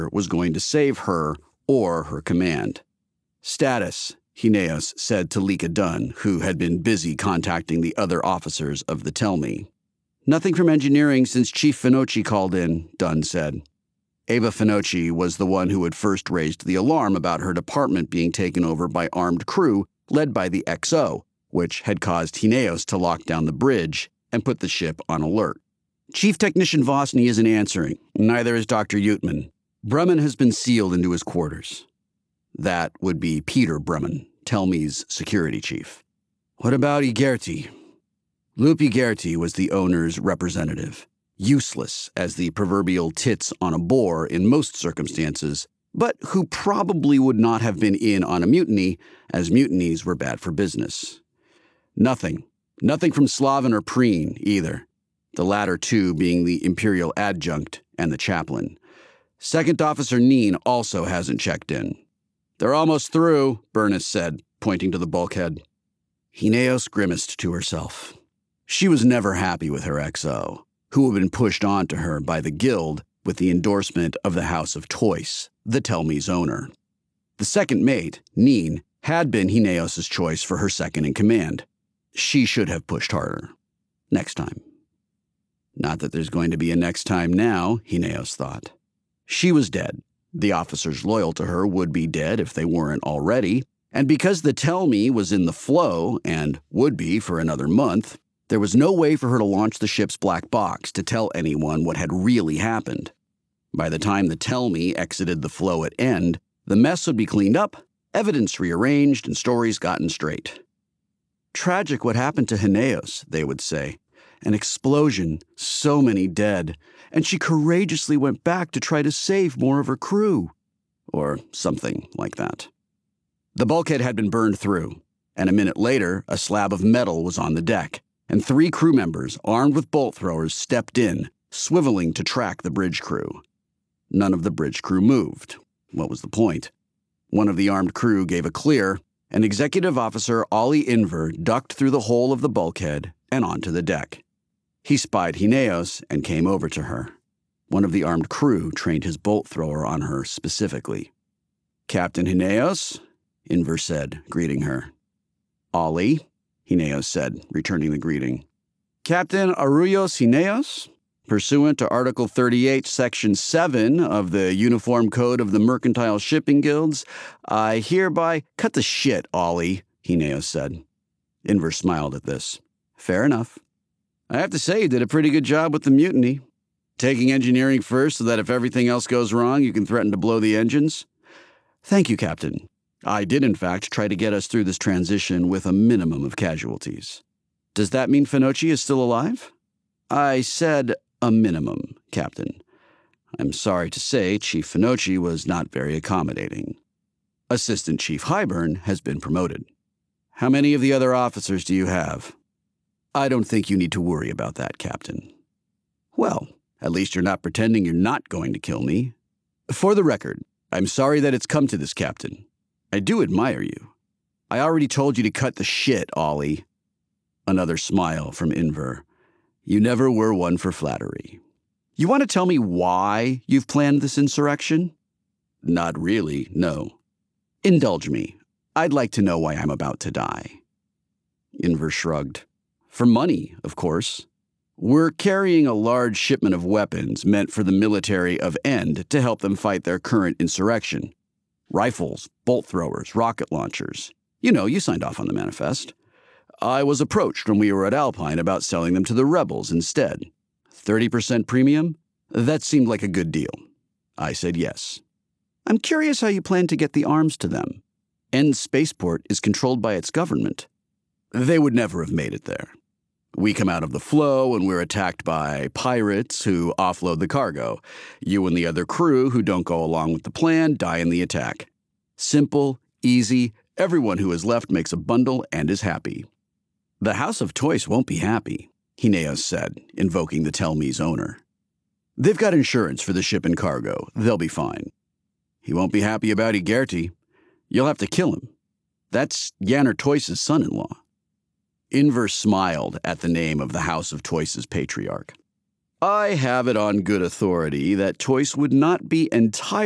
was going to save her or her command. "Status," Hineos said to Lika Dunn, who had been busy contacting the other officers of the Telmi. "Nothing from engineering since Chief Finocchi called in," Dunn said. Ava Finocchi was the one who had first raised the alarm about her department being taken over by armed crew led by the XO, which had caused Hineos to lock down the bridge and put the ship on alert. "Chief Technician Vosny isn't answering. Neither is Dr. Utman. Bremen has been sealed into his quarters." That would be Peter Bremen, Telmi's security chief. "What about Igerti?" Lupi Gerti was the owner's representative. Useless as the proverbial tits on a boar in most circumstances, but who probably would not have been in on a mutiny, as mutinies were bad for business. Nothing from Slavin or Preen, either. The latter two being the imperial adjunct and the chaplain. Second Officer Neen also hasn't checked in. "They're almost through," Burness said, pointing to the bulkhead. Hineos grimaced to herself. She was never happy with her XO, who had been pushed onto her by the guild with the endorsement of the House of Toyce, the Telmi's owner. The second mate, Neen, had been Hineos' choice for her second-in-command. She should have pushed harder. Next time. Not that there's going to be a next time now, Hineos thought. She was dead. The officers loyal to her would be dead if they weren't already, and because the Telmi was in the flow, and would be for another month, there was no way for her to launch the ship's black box to tell anyone what had really happened. By the time the Telmi exited the flow at end, the mess would be cleaned up, evidence rearranged, and stories gotten straight. "Tragic what happened to Hineos," they would say. "An explosion, so many dead, and she courageously went back to try to save more of her crew." Or something like that. The bulkhead had been burned through, and a minute later, a slab of metal was on the deck, and 3 crew members, armed with bolt throwers, stepped in, swiveling to track the bridge crew. None of the bridge crew moved. What was the point? One of the armed crew gave a clear, and Executive Officer Ollie Inver ducked through the hole of the bulkhead and onto the deck. He spied Hineos and came over to her. One of the armed crew trained his bolt thrower on her specifically. "Captain Hineos," Inver said, greeting her. "Ollie," Hineos said, returning the greeting. "Captain Arroyos Hineos, pursuant to Article 38, Section 7 of the Uniform Code of the Mercantile Shipping Guilds, I hereby—" "Cut the shit, Ollie," Hineos said. Inver smiled at this. "Fair enough. I have to say you did a pretty good job with the mutiny. Taking engineering first so that if everything else goes wrong, you can threaten to blow the engines." "Thank you, Captain. I did, in fact, try to get us through this transition with a minimum of casualties." "Does that mean Finocchi is still alive?" "I said a minimum, Captain. I'm sorry to say Chief Finocchi was not very accommodating. Assistant Chief Highburn has been promoted." "How many of the other officers do you have?" "I don't think you need to worry about that, Captain." "Well, at least you're not pretending you're not going to kill me. For the record, I'm sorry that it's come to this, Captain. I do admire you. I already told you to cut the shit, Ollie." Another smile from Inver. "You never were one for flattery. You want to tell me why you've planned this insurrection?" "Not really, no." "Indulge me. I'd like to know why I'm about to die." Inver shrugged. "For money, of course. We're carrying a large shipment of weapons meant for the military of End to help them fight their current insurrection. Rifles, bolt throwers, rocket launchers. You know, you signed off on the manifest. I was approached when we were at Alpine about selling them to the rebels instead. 30% premium? That seemed like a good deal. I said yes. I'm curious how you plan to get the arms to them. End Spaceport is controlled by its government. They would never have made it there. We come out of the flow and we're attacked by pirates who offload the cargo. You and the other crew who don't go along with the plan die in the attack. Simple, easy, everyone who is left makes a bundle and is happy." "The House of Toyce won't be happy," Hineos said, invoking the Telmi's owner. "They've got insurance for the ship and cargo. They'll be fine." "He won't be happy about Igerti. You'll have to kill him. That's Yanner Toyce's son-in-law." Inver smiled at the name of the House of Toyce's patriarch. "I have it on good authority that Toyce would not be entirely